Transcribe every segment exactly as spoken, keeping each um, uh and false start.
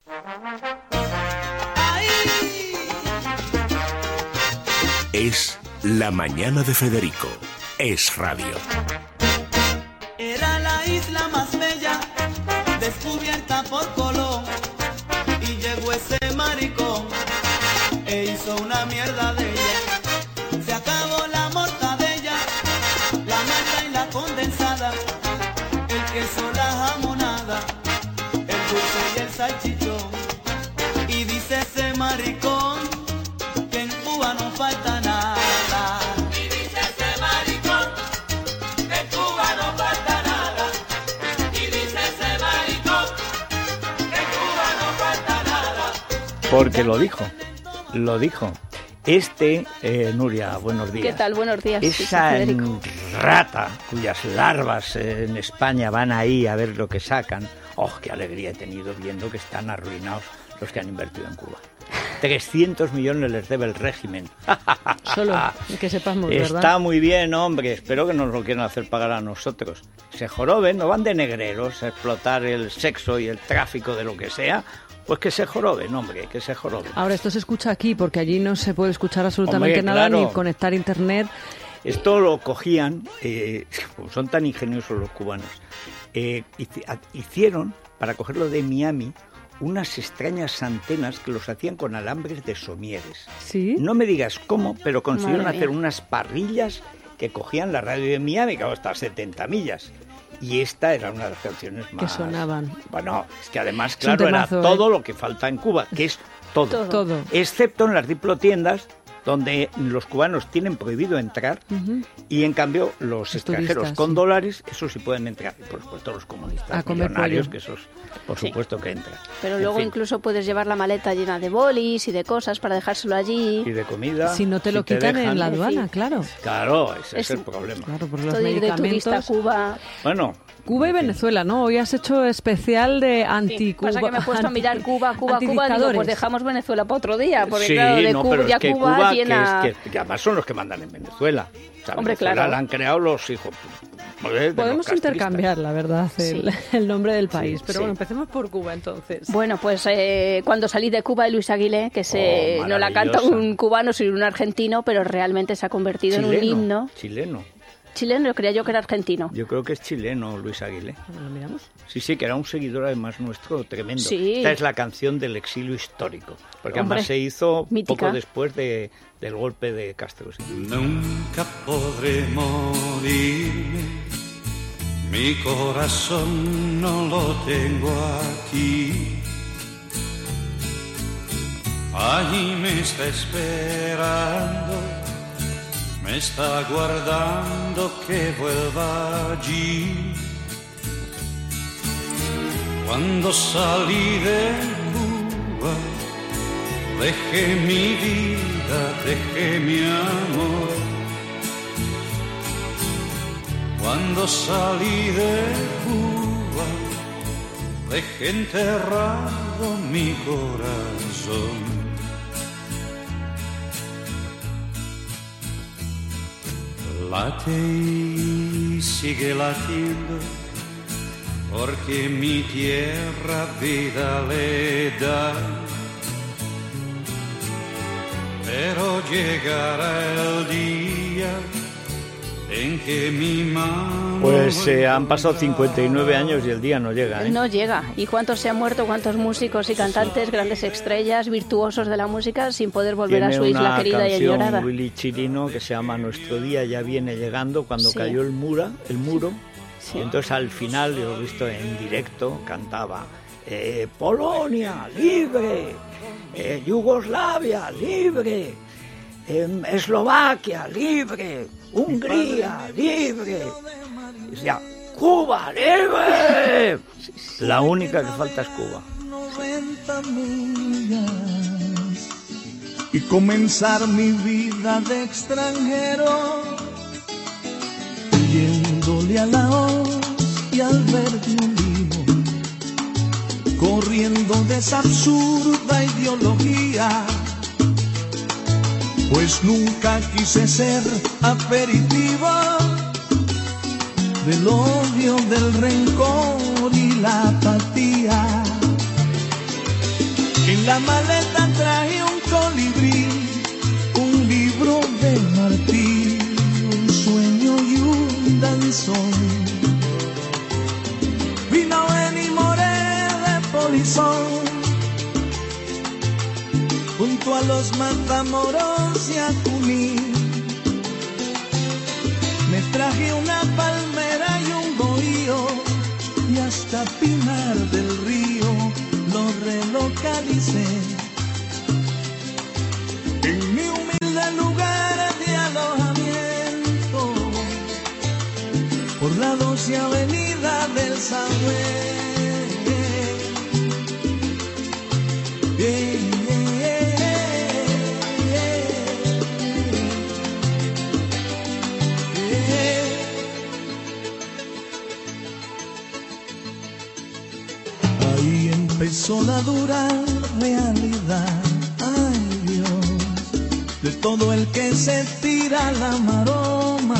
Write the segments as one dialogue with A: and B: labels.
A: Es La Mañana de Federico. Es radio.
B: Era la isla más bella, descubierta por Colón, y llegó ese maricón e hizo una mierda de ella. Se acabó la mortadella, la nata y la condensada, el queso, la jamonada, el dulce y el salchichón. Y dice ese maricón que en Cuba no falta nada. Y dice ese maricón que en Cuba no falta nada. Y dice ese maricón que en Cuba no falta nada.
C: Porque lo dijo, lo dijo. Este, eh, Nuria, buenos días.
D: ¿Qué tal? Buenos días.
C: Esa
D: Sí,
C: rata cuyas larvas eh, en España van ahí a ver lo que sacan. ¡Oh, qué alegría he tenido viendo que están arruinados los que han invertido en Cuba! trescientos millones les debe el régimen.
E: Solo, que sepamos, ¿verdad?
C: Está muy bien, hombre. Espero que nos lo quieran hacer pagar a nosotros. Se joroben, no van de negreros a explotar el sexo y el tráfico de lo que sea. Pues que se joroben, hombre, que se joroben.
E: Ahora, esto se escucha aquí, porque allí no se puede escuchar absolutamente
C: Hombre,
E: nada,
C: claro.
E: ni conectar internet.
C: Esto lo cogían, eh, son tan ingeniosos los cubanos, eh, hicieron, para cogerlo de Miami, unas extrañas antenas que los hacían con alambres de somieres.
E: ¿Sí?
C: No me digas cómo, pero consiguieron
D: Madre
C: hacer
D: mía.
C: unas parrillas que cogían la radio de Miami, que hasta setenta millas. Y esta era una de las canciones más...
E: Que sonaban.
C: Bueno, es que además,
E: Es un
C: claro, era
E: temazo,
C: todo
E: ¿eh?
C: lo que falta en Cuba, que es todo.
D: Todo.
E: Todo.
C: Excepto en las diplotiendas, donde los cubanos tienen prohibido entrar,
E: Ujú.
C: y en cambio los,
E: Los
C: extranjeros
E: turistas,
C: con
E: sí.
C: dólares, esos sí pueden entrar. Y por supuesto los comunistas
E: A comer
C: millonarios,
E: pollo.
C: que esos por
D: Sí.
C: supuesto que entran.
D: Pero
C: En
D: luego
C: fin,
D: incluso puedes llevar la maleta llena de bolis y de cosas para dejárselo allí.
C: y de comida.
E: Si no te lo quitan
C: dejan-
E: en la aduana,
D: Sí.
E: claro.
C: Claro, ese es,
D: Es-
C: el problema.
E: Claro, por los
D: Todo ir de turista a
E: medicamentos.
D: Cuba.
C: Bueno,
E: Cuba y
C: en fin.
E: Venezuela, ¿no? Hoy has hecho especial de
D: Sí,
E: anti-Cuba.
D: pasa que me he puesto a mirar Cuba, Cuba, Cuba. Digo,
E: antidictadores.
D: pues dejamos Venezuela para otro día. Porque
C: Sí,
D: claro, de
C: no,
D: Cuba,
C: pero
D: ya
C: es que
D: Cuba,
C: Cuba,
D: llena...
C: que, es que, que además son los que mandan en Venezuela. O sea,
D: Hombre,
C: Venezuela
D: claro.
C: la han creado los hijos. pues, de los
E: Podemos
C: castristas.
E: intercambiar, la verdad, el,
D: Sí.
E: el nombre del país.
C: Sí,
E: pero
C: sí.
E: bueno, empecemos por Cuba entonces.
D: Bueno, pues eh, cuando salí de Cuba de Luis Aguilé, que se
C: Oh,
D: no la canta
C: maravillosa.
D: un cubano sino un argentino, pero realmente se ha convertido en un
C: Chileno,
D: himno.
C: Chileno.
D: Chileno, yo creía yo que era argentino.
C: Yo creo que es chileno, Luis Aguilé.
E: ¿Lo miramos?
C: Sí, sí, que era un seguidor además nuestro tremendo.
D: Sí.
C: Esta es la canción del exilio histórico, porque
D: Hombre,
C: además se hizo
D: mítica.
C: poco después de, del golpe de Castro. Sí.
F: Nunca podré morirme, mi corazón no lo tengo aquí. Allí me está esperando, me está guardando que vuelva allí. Cuando salí de Cuba, dejé mi vida, dejé mi amor. Cuando salí de Cuba, dejé enterrado mi corazón. Late y sigue latiendo, porque mi tierra vida le da. Pero llegará el día en que mi mano...
C: Pues eh, han pasado cincuenta y nueve años y el día no llega, ¿eh?
D: No llega. ¿Y cuántos se han muerto? ¿Cuántos músicos y cantantes, grandes estrellas, virtuosos de la música, sin poder volver
C: Tiene
D: a su isla
C: una
D: querida y
C: canción
D: añorada?
C: Willy Chirino que se llama Nuestro día ya viene llegando, cuando
D: Sí.
C: cayó el mura, el muro.
D: Sí.
C: Y entonces al final, yo lo he visto en directo, cantaba eh, Polonia, libre, eh, Yugoslavia, libre, eh, Eslovaquia, libre, Hungría, libre. Y decía, Cuba, libre. La única que falta es Cuba.
B: noventa millas y comenzar mi vida de extranjero, yéndole a la hoz y al verde olivo, corriendo de esa absurda ideología, pues nunca quise ser aperitivo del odio, del rencor y la apatía. En la maleta traje un colibrí, un libro de Martí, un sueño y un danzón. Vino en y moré de polizón, junto a los Matamoros y a Junín. Me traje una palmera y un bohío, y hasta Pinar del Río lo relocalicé. En mi humilde lugar de alojamiento, por la doce avenida del Samuel. Yeah, yeah, yeah, yeah. Ahí empezó la dura realidad, ay Dios, de todo el que se tira la maroma,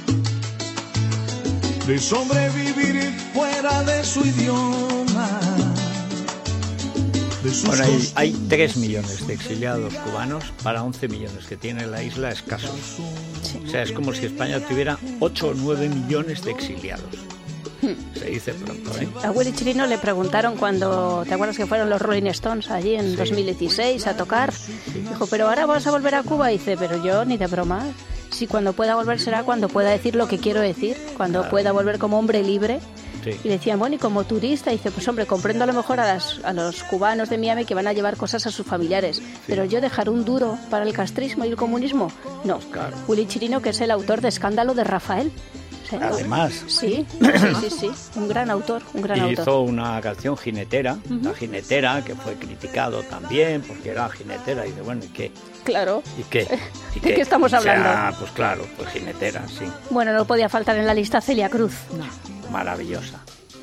B: de sobrevivir fuera de su idioma. De sus
C: Bueno, hay,
B: costumbres.
C: hay tres millones de exiliados cubanos para once millones que tiene la isla escasos. O sea, es como si España tuviera ocho o nueve millones de exiliados. Se dice pronto, ¿eh?
D: A Willy Chirino le preguntaron cuando, ¿te acuerdas que fueron los Rolling Stones allí en
C: Sí.
D: dos mil dieciséis a tocar? Dijo, pero ahora vas a volver a Cuba. Y dice, pero yo ni de broma. Si cuando pueda volver será cuando pueda decir lo que quiero decir, cuando
C: Claro.
D: pueda volver como hombre libre.
C: Sí.
D: Y decían, bueno, y como turista, dice, pues hombre, comprendo a lo mejor a, las, a los cubanos de Miami que van a llevar cosas a sus familiares, pero yo dejar un duro para el castrismo y el comunismo, no.
C: Claro.
D: Willy Chirino, que es el autor de Escándalo de Rafael. O sea,
C: Además.
D: Sí, sí, sí, sí, un gran autor, un gran
C: Y
D: autor.
C: hizo una canción jinetera, La Jinetera, que fue criticado también porque era jinetera. Y de bueno, ¿y qué?
D: Claro.
C: ¿Y qué? ¿Y
D: ¿De qué estamos
C: O sea,
D: hablando?
C: pues claro, pues jinetera, sí.
D: Bueno, no podía faltar en la lista Celia Cruz.
C: Maravillosa.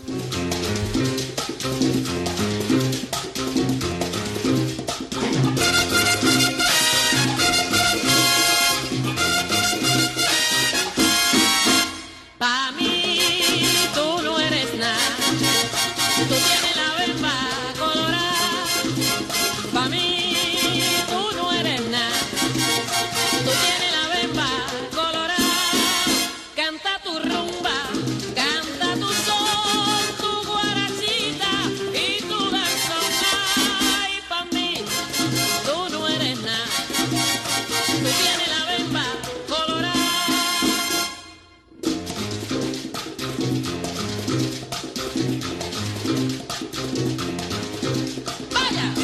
G: Pa' mí tú no eres nada, tú tienes la verba colorada. Pa' mí tú no eres nada, tú tienes la verba colorada. Canta tu rumba, canta tu son, tu guarachita y tu danzón. Ay, pa' mí tú no eres nada, tú tienes la verba colorada. ¡Vaya!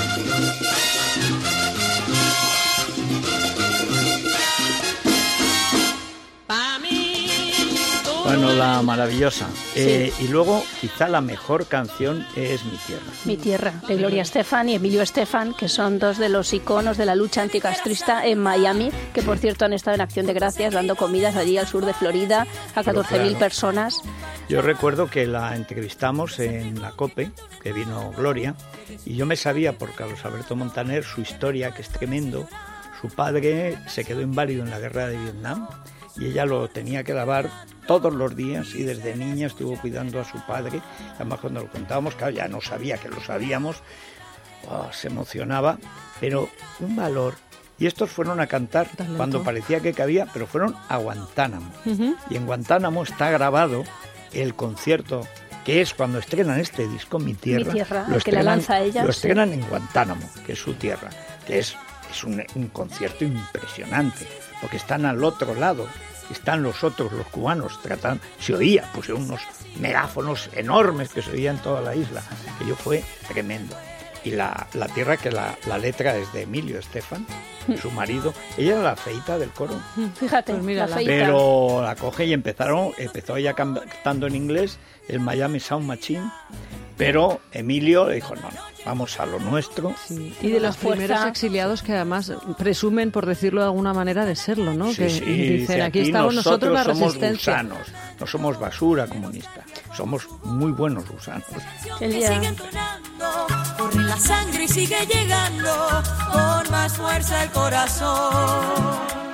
G: Pa' mí tú
C: Bueno,
G: no
C: la
G: eres
C: maravillosa. Eh, y luego, quizá la mejor canción es Mi Tierra.
D: Mi tierra, de Gloria Estefan y Emilio Estefan, que son dos de los iconos de la lucha anticastrista en Miami, que por cierto han estado en Acción de Gracias dando comidas allí al sur de Florida a catorce mil
C: claro.
D: personas.
C: Yo recuerdo que la entrevistamos en la COPE, que vino Gloria, y yo me sabía, por Carlos Alberto Montaner, su historia, que es tremendo. Su padre se quedó inválido en la guerra de Vietnam y ella lo tenía que lavar todos los días y desde niña estuvo cuidando a su padre. Además, cuando lo contábamos, claro, ya no sabía que lo sabíamos, oh, se emocionaba, pero un valor. Y estos fueron a cantar
E: Talento.
C: cuando parecía que cabía, pero fueron a Guantánamo. Y en Guantánamo está grabado el concierto, que es cuando estrenan este disco, Mi Tierra.
D: Mi Tierra,
C: lo
D: el que la lanza ella,
C: Lo
D: sí.
C: estrenan en Guantánamo, que es su tierra, que es, es un, un concierto impresionante, porque están al otro lado, están los otros, los cubanos, tratan, se oía, pues unos megáfonos enormes que se oían en toda la isla, que yo fue tremendo. Y la, la tierra, que la, la letra es de Emilio Estefan, su marido, ella era la feita del coro.
D: Fíjate,
E: Pues
D: la
E: mírala.
D: feita.
C: Pero la coge y empezaron, empezó ella cantando en inglés, el Miami Sound Machine, pero Emilio dijo, no, no, vamos a lo nuestro.
E: Sí, y de
D: La
E: los
D: fuerza.
E: primeros exiliados que además presumen, por decirlo de alguna manera, de serlo, ¿no?
C: Sí,
E: que
C: sí,
E: dicen,
C: dice,
E: aquí estamos nosotros, la
C: somos
E: resistencia.
C: gusanos, no somos basura comunista, somos muy buenos gusanos.
D: El
H: que
D: día-
H: sigue entonando, corre la sangre y sigue llegando con más fuerza el corazón.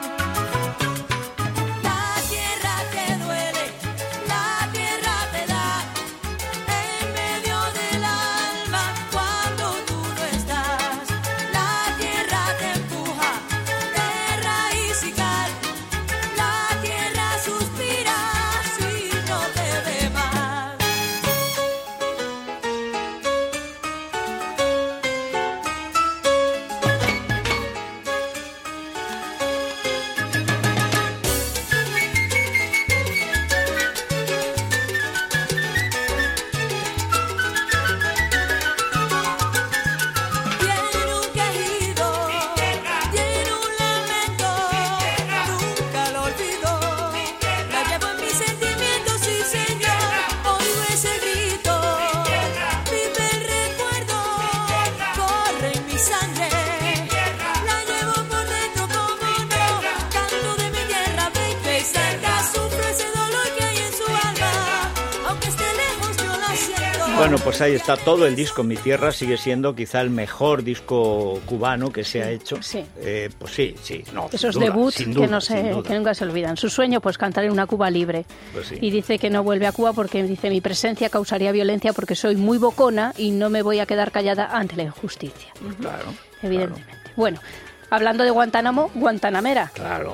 H: La tierra te duele, la tierra te da en medio del alma cuando tú no estás.
C: Bueno, pues ahí está todo el disco. Mi Tierra sigue siendo quizá el mejor disco cubano que se ha hecho.
D: Sí.
C: Eh, pues sí, sí. No,
D: Esos
C: sin duda,
D: debuts
C: sin duda,
D: que, no se,
C: sin duda.
D: que nunca se olvidan. Su sueño, pues cantar en una Cuba libre.
C: Pues sí.
D: Y dice que no vuelve a Cuba porque dice mi presencia causaría violencia porque soy muy bocona y no me voy a quedar callada ante la injusticia.
C: Claro.
D: Evidentemente. Claro. Bueno, hablando de Guantánamo, Guantanamera.
C: Claro.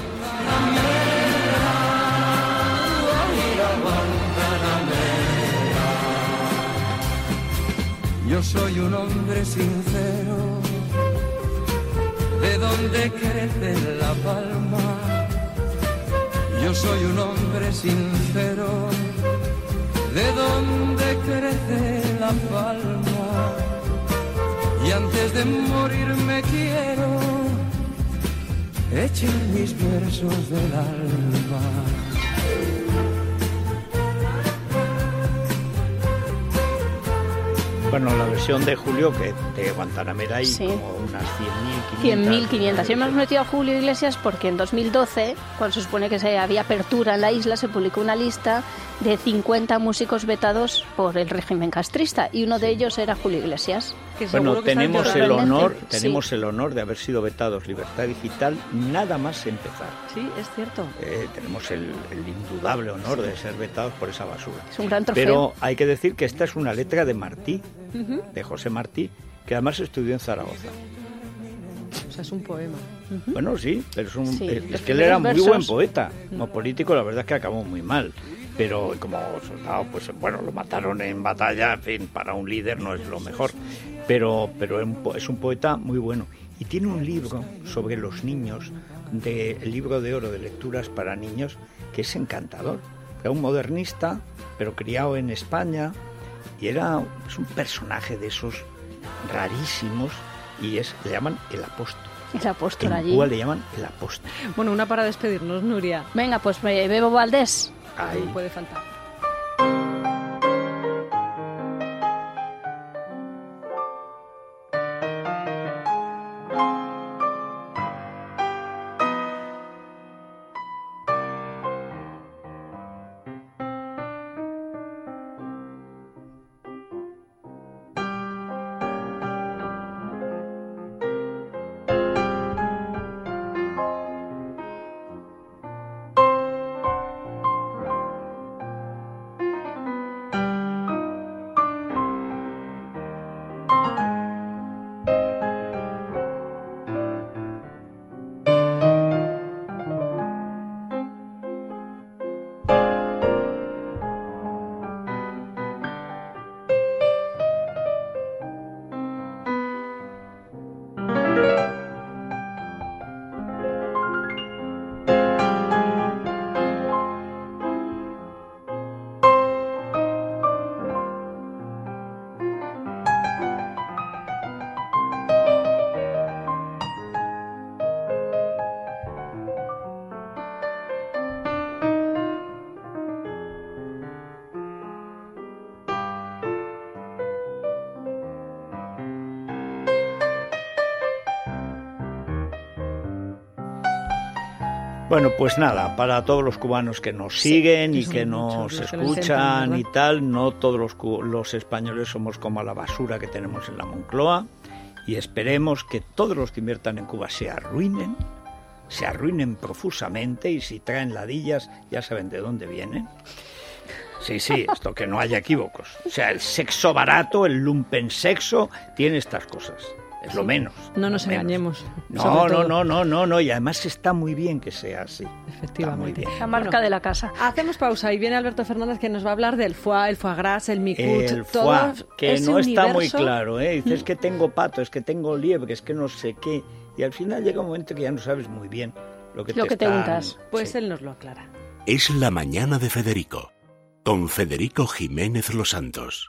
I: Yo soy un hombre sincero, de donde crece la palma. Yo soy un hombre sincero, de donde crece la palma. Y antes de morir me quiero echar mis versos del alma.
C: Bueno, la versión de Julio, que de Guantanamera hay
D: Sí.
C: como unas cien
D: cien
C: mil
D: mil quinientas. Hemos metido a Julio Iglesias porque en dos mil doce, cuando se supone que se había apertura en la isla, se publicó una lista de cincuenta músicos vetados por el régimen castrista y uno de ellos era Julio Iglesias.
E: Que seguro
C: Bueno,
E: que está
C: tenemos
E: en
C: el
E: Torrente.
C: honor,
D: Sí.
C: tenemos el honor de haber sido vetados Libertad Digital nada más empezar.
E: Sí, es cierto.
C: Eh, tenemos el, el indudable honor de ser vetados por esa basura.
D: Es un gran trofeo.
C: Pero hay que decir que esta es una letra de Martí, de José Martí, que además estudió en Zaragoza.
E: O sea, es un poema.
C: Bueno, sí, pero es, un,
D: Sí,
C: es,
D: los
C: es que él era muy
D: primeros
C: buen
D: versos.
C: poeta. Como político, la verdad es que acabó muy mal. Pero como soldado, pues bueno, lo mataron en batalla, en fin, para un líder no es lo mejor. Pero, pero es un po- es un poeta muy bueno. Y tiene un libro sobre los niños, de, el libro de oro de lecturas para niños, que es encantador. Era un modernista, pero criado en España, y era es un personaje de esos rarísimos, y es le llaman el apóstol.
D: El apóstol
C: En
D: allí.
C: Cuba le llaman el apóstol.
E: Bueno, una para despedirnos, Nuria.
D: Venga, pues eh, Bebo Valdés.
C: Ahí.
E: No puede faltar.
C: Bueno, pues nada, para todos los cubanos que nos siguen
E: que
C: y
E: son
C: que
E: muchos
C: nos
E: los que les
C: escuchan
E: encantan,
C: y tal, no todos los, cu- los españoles somos como la basura que tenemos en la Moncloa, y esperemos que todos los que inviertan en Cuba se arruinen, se arruinen profusamente, y si traen ladillas ya saben de dónde vienen. Sí, sí, esto que no haya equívocos. O sea, el sexo barato, el lumpensexo, tiene estas cosas. Es lo menos.
E: No nos
C: lo menos.
E: engañemos.
C: No,
E: sobre
C: no,
E: todo.
C: no, no, no, no, y además está muy bien que sea así.
E: Efectivamente.
C: Está muy bien.
D: La marca
E: Bueno,
D: de la casa.
E: Hacemos pausa y viene Alberto Fernández que nos va a hablar del foie, el foie gras, el micut,
C: El
E: todo
C: foie, que
E: ese
C: no está muy
E: universo.
C: claro, ¿eh? Dices que tengo pato, es que tengo liebre, es que no sé qué, y al final llega un momento que ya no sabes muy bien lo que
D: Lo
C: te
D: que te
C: están-
D: untas.
E: Pues
C: Sí.
E: él nos lo aclara.
A: Es la mañana de Federico, con Federico Jiménez Los Santos.